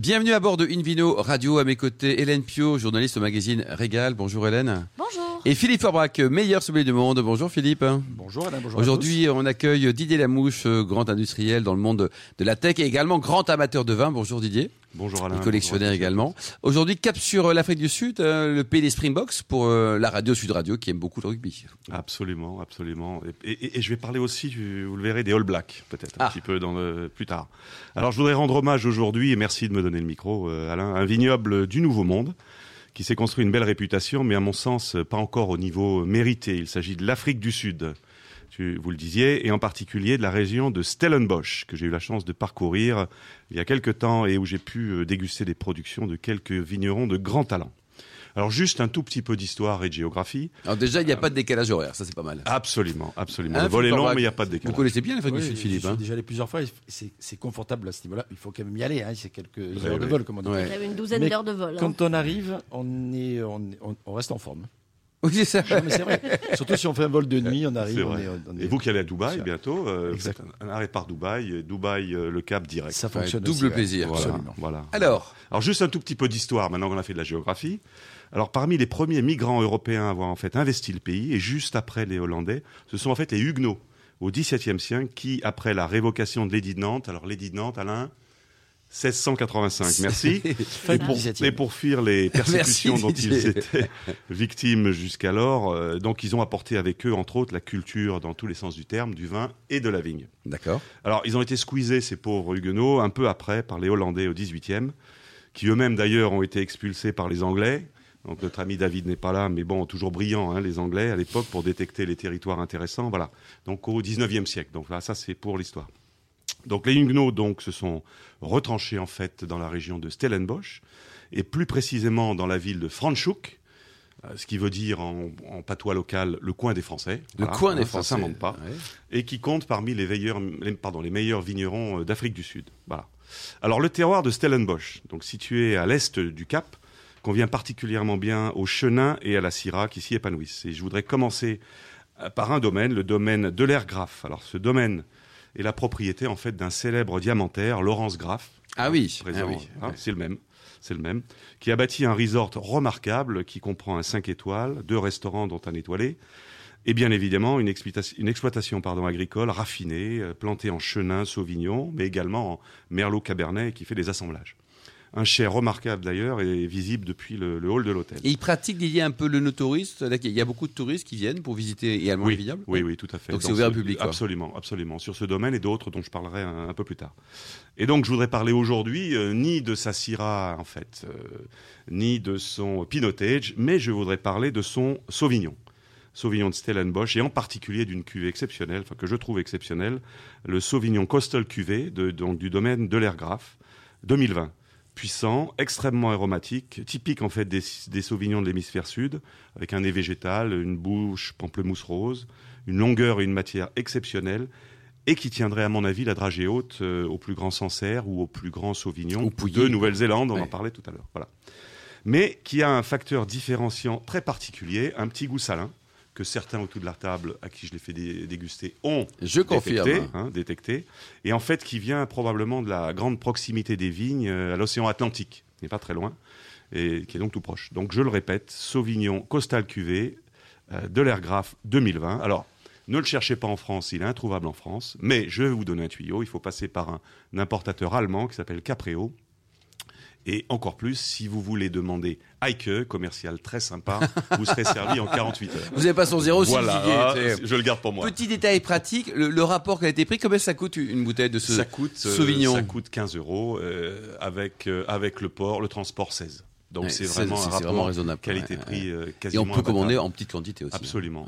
Bienvenue à bord de Invino Radio. À mes côtés, Hélène Pio, journaliste au magazine Régal. Bonjour Hélène. Bonjour. Et Philippe Forbrac, meilleur sommelier du monde. Bonjour Philippe. Bonjour Alain, bonjour. Aujourd'hui, on accueille Didier Lamouche, grand industriel dans le monde de la tech et également grand amateur de vin. Bonjour Didier. Bonjour Alain. Et collectionneur également. Aujourd'hui, cap sur l'Afrique du Sud, le pays des Springboks pour la radio Sud Radio qui aime beaucoup le rugby. Absolument, absolument. Et je vais parler aussi, vous le verrez, des All Blacks, peut-être un petit peu plus tard. Alors je voudrais rendre hommage aujourd'hui, et merci de me donner le micro Alain, à un vignoble du Nouveau Monde qui s'est construit une belle réputation, mais à mon sens, pas encore au niveau mérité. Il s'agit de l'Afrique du Sud. Vous le disiez, et en particulier de la région de Stellenbosch, que j'ai eu la chance de parcourir il y a quelques temps et où j'ai pu déguster des productions de quelques vignerons de grand talent. Alors juste un tout petit peu d'histoire et de géographie. Alors déjà, il n'y a pas de décalage horaire, ça c'est pas mal. Absolument, absolument. Le vol est long, mais il n'y a pas de décalage. Vous connaissez bien l'Afrique du Sud, Philippe. Je suis déjà allé plusieurs fois, c'est confortable à ce niveau-là. Il faut quand même y aller, c'est quelques heures de vol, comme on dit. Il y avait une douzaine d'heures de vol. Quand on arrive, on reste en forme. Oui, c'est ça. Non, mais c'est vrai. Surtout si on fait un vol de nuit, on arrive. Et vous qui allez à Dubaï bientôt, vous faites un arrêt par Dubaï, le Cap direct. Ça fonctionne. Double plaisir. Voilà. Alors juste un tout petit peu d'histoire, maintenant qu'on a fait de la géographie. Alors parmi les premiers migrants européens à avoir en fait investi le pays, et juste après les Hollandais, ce sont en fait les Huguenots au XVIIe siècle qui, après la révocation de l'édit de Nantes, alors l'édit de Nantes, Alain, 1685, merci. Et pour fuir les persécutions dont ils étaient victimes jusqu'alors, donc ils ont apporté avec eux, entre autres, la culture dans tous les sens du terme, du vin et de la vigne. D'accord. Alors ils ont été squeezés, ces pauvres Huguenots, un peu après par les Hollandais au XVIIIe, qui eux-mêmes d'ailleurs ont été expulsés par les Anglais. Donc notre ami David n'est pas là, mais bon, toujours brillant, les Anglais à l'époque pour détecter les territoires intéressants. Voilà. Donc au XIXe siècle. Donc là, ça c'est pour l'histoire. Donc les Huguenots se sont retranchés en fait dans la région de Stellenbosch et plus précisément dans la ville de Franschhoek, ce qui veut dire en patois local le coin des Français. Coin des Français, ça s'invente pas. Ouais. Et qui compte parmi les meilleurs vignerons d'Afrique du Sud. Voilà. Alors le terroir de Stellenbosch, donc situé à l'est du Cap, convient particulièrement bien au chenin et à la syrah qui s'y épanouissent. Et je voudrais commencer par un domaine, le domaine de l'Air Graff. Alors ce domaine est la propriété en fait d'un célèbre diamantaire, Laurence Graff. Ah oui, c'est le même, qui a bâti un resort remarquable qui comprend un 5 étoiles, 2 restaurants dont un étoilé, et bien évidemment une exploitation agricole raffinée, plantée en chenin, sauvignon, mais également en merlot cabernet qui fait des assemblages. Un chai remarquable d'ailleurs est visible depuis le hall de l'hôtel. Et il pratique Didier un peu le no-touriste. Il y a beaucoup de touristes qui viennent pour visiter également les vignobles. Oui, tout à fait. Donc c'est ouvert au public. Absolument. Sur ce domaine et d'autres dont je parlerai un peu plus tard. Et donc je voudrais parler aujourd'hui ni de sa syrah en fait, ni de son pinotage, mais je voudrais parler de son sauvignon. Sauvignon de Stellenbosch et en particulier d'une cuvée exceptionnelle, que je trouve exceptionnelle, le Sauvignon Coastal Cuvée du domaine de l'Air Graff 2020. Puissant, extrêmement aromatique, typique en fait des sauvignons de l'hémisphère sud, avec un nez végétal, une bouche pamplemousse rose, une longueur et une matière exceptionnelles, et qui tiendrait à mon avis la dragée haute au plus grand Sancerre ou au plus grand Sauvignon de Nouvelle-Zélande, on en parlait tout à l'heure. Voilà. Mais qui a un facteur différenciant très particulier, un petit goût salin, que certains autour de la table à qui je l'ai fait déguster ont détecté, et en fait qui vient probablement de la grande proximité des vignes à l'océan Atlantique, qui n'est pas très loin, et qui est donc tout proche. Donc je le répète, Sauvignon Coastal Cuvée de l'Air Graff 2020. Alors, ne le cherchez pas en France, il est introuvable en France, mais je vais vous donner un tuyau, il faut passer par un importateur allemand qui s'appelle Capreo. Et encore plus, si vous voulez demander Heike, commercial très sympa, vous serez servi en 48 heures. Vous n'avez pas son 06, voilà, je le garde pour moi. Petit détail pratique, le rapport qui a été pris, combien ça coûte une bouteille de ce Sauvignon ? Ça coûte 15 € avec le port, le transport 16. Donc c'est vraiment un rapport raisonnable, qualité-prix quasiment. Et on peut commander en petite quantité aussi. Absolument.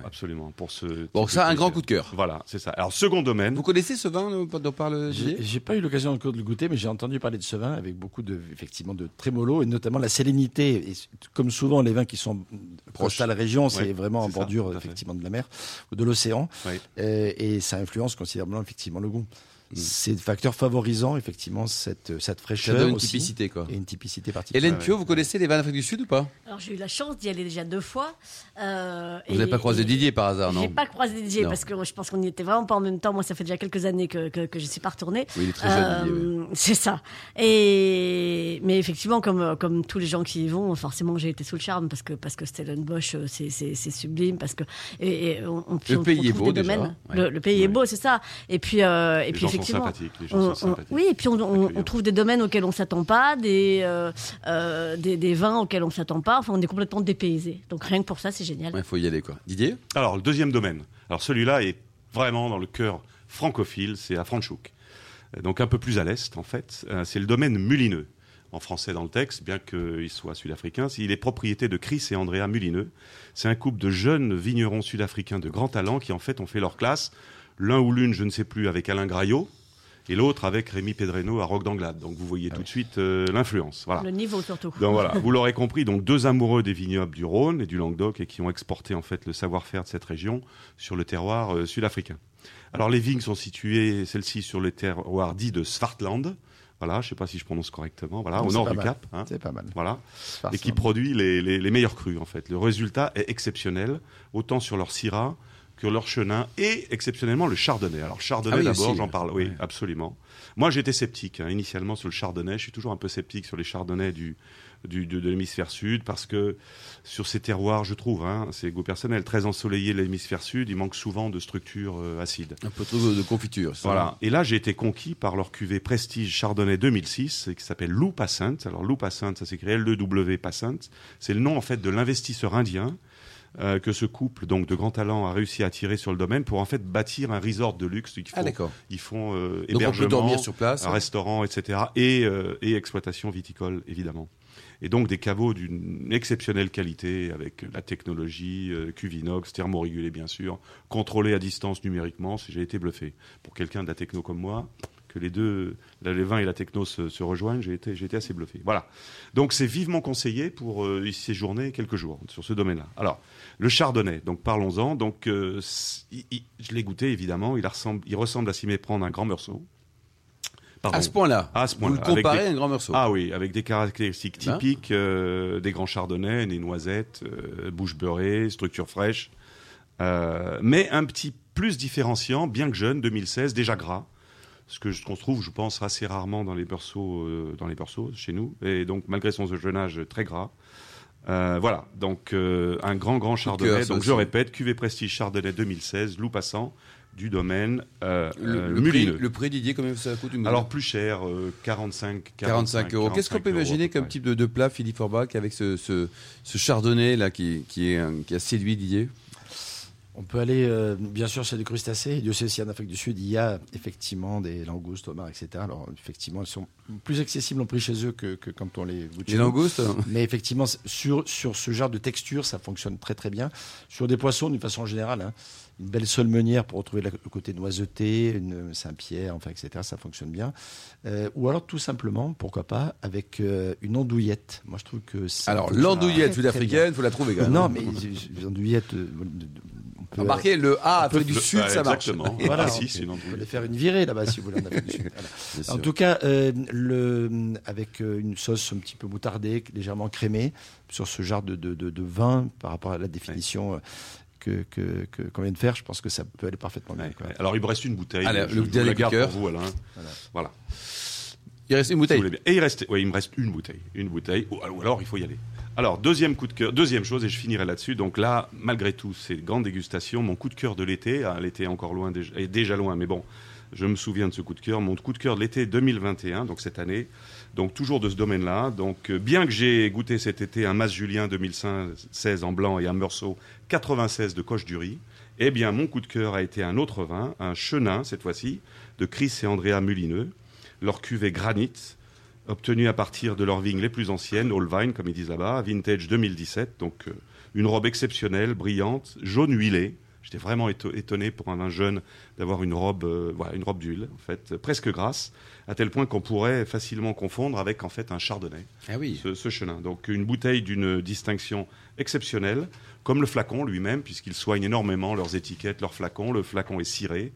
Un grand coup de cœur. Voilà, c'est ça. Alors second domaine. Vous connaissez ce vin dont parle Gilles ? J'ai pas eu l'occasion encore de le goûter, mais j'ai entendu parler de ce vin avec beaucoup de trémolo et notamment la salinité. Et comme souvent les vins qui sont proches à la région, c'est vraiment en bordure effectivement de la mer ou de l'océan, et ça influence considérablement effectivement le goût. c'est des facteurs favorisant effectivement cette fraîcheur. Ça donne une aussi, typicité, quoi. Et une typicité particulière. Hélène Pio, vous connaissez les vins d'Afrique du Sud ou pas? Alors j'ai eu la chance d'y aller déjà 2 fois. Vous n'avez pas croisé Didier par hasard, non? J'ai pas croisé Didier parce que je pense qu'on n'y était vraiment pas en même temps. Moi, ça fait déjà quelques années que je suis pas retournée. Oui, il est très jeune, Didier. Oui. C'est ça. Mais effectivement, comme tous les gens qui y vont, forcément, j'ai été sous le charme parce que Stellenbosch, c'est sublime parce que le pays est beau déjà. Le pays est beau, c'est ça. Et puis Les effectivement, gens sont sympathiques. oui, et puis on trouve des domaines auxquels on s'attend pas, des vins auxquels on s'attend pas. Enfin, on est complètement dépaysé. Donc rien que pour ça, c'est génial. Il faut y aller, quoi. Didier? Alors, le deuxième domaine. Alors, celui-là est vraiment dans le cœur francophile, c'est à Franschhoek. Donc, un peu plus à l'est, en fait. C'est le domaine Mulineux, en français dans le texte, bien qu'il soit sud-africain. Il est propriété de Chris et Andrea Mulineux. C'est un couple de jeunes vignerons sud-africains de grand talent qui, en fait, ont fait leur classe. L'un ou l'une, je ne sais plus, avec Alain Graillot, et l'autre avec Rémi Pedreno à Roque d'Anglade. Donc vous voyez tout de suite l'influence. Voilà. Le niveau surtout. Donc voilà, vous l'aurez compris, donc 2 amoureux des vignobles du Rhône et du Languedoc et qui ont exporté en fait le savoir-faire de cette région sur le terroir sud-africain. Alors les vignes sont situées, celles-ci, sur le terroir dit de Swartland. Voilà, je ne sais pas si je prononce correctement. Voilà, au nord du Cap. Hein. C'est pas mal. Voilà, et qui produit les meilleurs crus en fait. Le résultat est exceptionnel, autant sur leur Syrah que leur Chenin et exceptionnellement le Chardonnay. Alors Chardonnay d'abord, j'en parle. Oui, absolument. Moi, j'étais sceptique initialement sur le Chardonnay. Je suis toujours un peu sceptique sur les Chardonnays de l'hémisphère sud parce que sur ces terroirs, je trouve, c'est goût personnel, très ensoleillé l'hémisphère sud, il manque souvent de structure acide. Un peu trop de confiture. Ça. Voilà. Et là, j'ai été conquis par leur cuvée Prestige Chardonnay 2006 qui s'appelle Loup Passant. Alors Loup Passant, ça s'écrit L-E-W Passant. C'est le nom en fait de l'investisseur indien. Que ce couple donc de grand talent a réussi à attirer sur le domaine pour en fait bâtir un resort de luxe. Ils font donc hébergement, on peut dormir sur place, un restaurant, etc. Et exploitation viticole évidemment. Et donc des caveaux d'une exceptionnelle qualité avec la technologie, cuve inox, thermorégulé bien sûr, contrôlé à distance numériquement. J'ai été bluffé. Pour quelqu'un de la techno comme moi, que les deux, les vins et la techno se rejoignent, j'ai été assez bluffé. Voilà. Donc c'est vivement conseillé pour y séjourner quelques jours sur ce domaine-là. Alors, le Chardonnay, donc parlons-en. Donc, je l'ai goûté évidemment, il ressemble à s'y méprendre un grand Meursault. Pardon. À ce point-là. Vous le comparez à un grand Meursault. Ah oui, avec des caractéristiques typiques des grands Chardonnays, des noisettes, bouche beurrée, structure fraîche, mais un petit plus différenciant, bien que jeune, 2016, déjà gras. Ce qu'on trouve, je pense, assez rarement dans les Meursaults chez nous, et donc malgré son jeune âge très gras. Voilà, donc un grand Chardonnay. Donc je répète, cuvée Prestige Chardonnay 2016, Loup Passant, du domaine Mulineux. Le prix, Didier, combien ça coûte une Alors plus cher, 45 euros. Qu'est-ce qu'on peut imaginer comme type de plat, Philippe Forbach, avec ce Chardonnay là qui a séduit Didier? On peut aller, bien sûr, chez des crustacés. Dieu sait si en Afrique du Sud, il y a effectivement des langoustes, homards, etc. Alors, effectivement, elles sont plus accessibles en prix chez eux que quand on les goûte chez nous. Les langoustes? Mais effectivement, sur ce genre de texture, ça fonctionne très, très bien. Sur des poissons, d'une façon générale, une belle solmenière pour retrouver le côté noiseté, une Saint-Pierre, enfin, etc. Ça fonctionne bien. Ou alors, tout simplement, pourquoi pas, avec une andouillette. Moi, je trouve que ça. Alors, l'andouillette sud-africaine, il faut la trouver quand même. Non, mais l'andouillette. Remarquez, le A, Afrique du Sud, ça marche. Exactement. Voilà, on peut aller faire une virée là-bas, si vous voulez, en Afrique du Sud. Voilà. En tout cas, avec une sauce un petit peu moutardée, légèrement crémée, sur ce genre de vin, par rapport à la définition qu'on vient de faire, je pense que ça peut aller parfaitement bien. Ouais. Alors, il me reste une bouteille. Allez, je vous la garde pour vous, Alain. Voilà. Il reste une bouteille. Et il me reste une bouteille. Ou alors, il faut y aller. Alors, deuxième coup de cœur, deuxième chose, et je finirai là-dessus. Donc là, malgré tout, ces grandes dégustations, mon coup de cœur de l'été, l'été est encore loin, est déjà loin, mais bon, je me souviens de ce coup de cœur. Mon coup de cœur de l'été 2021, donc cette année, donc toujours de ce domaine-là. Donc, bien que j'ai goûté cet été un Mas Julien 2016 en blanc et un Meursault 96 de Coche-du-Riz, eh bien, mon coup de cœur a été un autre vin, un Chenin, cette fois-ci, de Chris et Andrea Mulineux, leur cuvée Granit, obtenue à partir de leurs vignes les plus anciennes, Old Vine, comme ils disent là-bas, vintage 2017, donc une robe exceptionnelle, brillante, jaune huilée. J'étais vraiment étonné pour un vin jeune d'avoir une robe d'huile, en fait, presque grasse, à tel point qu'on pourrait facilement confondre avec en fait un Chardonnay. Ah oui. Ce Chenin. Donc une bouteille d'une distinction exceptionnelle, comme le flacon lui-même, puisqu'ils soignent énormément leurs étiquettes, leurs flacons. Le flacon est ciré.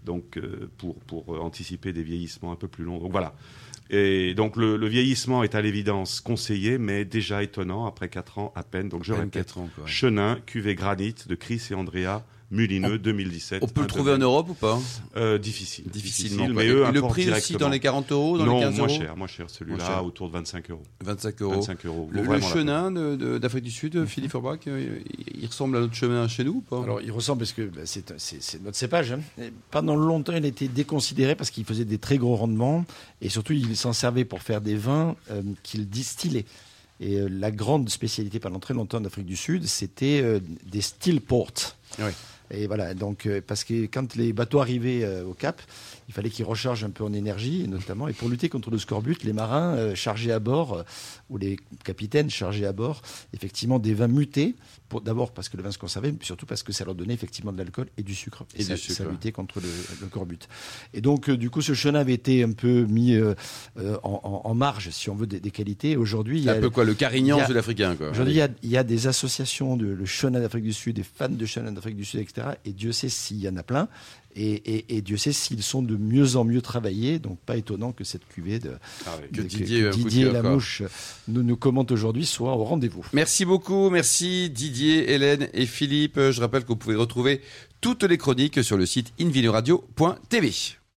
donc pour anticiper des vieillissements un peu plus longs. Donc voilà. Et donc le vieillissement est à l'évidence conseillé, mais déjà étonnant après 4 ans à peine. Donc je répète, 4 ans, quoi. Chenin, cuvée granit de Chris et Andrea, Mulineux 2017. On peut le trouver en Europe ou pas? Difficile. Difficilement. Mais Et eux le importent prix aussi directement. dans les 40 euros, dans non, les 15 euros? moins cher. Celui-là, Moins cher. autour de 25 euros. 25 euros. 25 euros. Le Vraiment la chenin d'Afrique du Sud, Philippe Forbach, il ressemble à notre chenin chez nous ou pas? Alors, il ressemble parce que c'est notre cépage. Hein. Et pendant longtemps, il a été déconsidéré parce qu'il faisait des très gros rendements et surtout, il s'en servait pour faire des vins qu'il distillait. Et la grande spécialité pendant très longtemps d'Afrique du Sud, c'était des still ports. Oui. Et voilà, donc parce que quand les bateaux arrivaient au Cap, il fallait qu'ils rechargent un peu en énergie, notamment. Et pour lutter contre le scorbut, les marins chargeaient à bord, ou les capitaines chargeaient à bord, effectivement, des vins mutés. D'abord parce que le vin se conservait, mais surtout parce que ça leur donnait effectivement de l'alcool et du sucre. Et ça luttait contre le scorbut. Et donc, du coup, ce chenin avait été un peu mis en marge, si on veut, des qualités. Aujourd'hui, il y a un peu quoi, le Carignan sud-africain, quoi. Aujourd'hui, il y a des associations le chenin d'Afrique du Sud, des fans de chenin d'Afrique du Sud, etc. Et Dieu sait s'il y en a plein. Et Dieu sait s'ils sont de mieux en mieux travaillés. Donc, pas étonnant que cette cuvée que Didier Lamouche nous commente aujourd'hui soit au rendez-vous. Merci beaucoup. Merci Didier, Hélène et Philippe. Je rappelle que vous pouvez retrouver toutes les chroniques sur le site invinoradio.tv.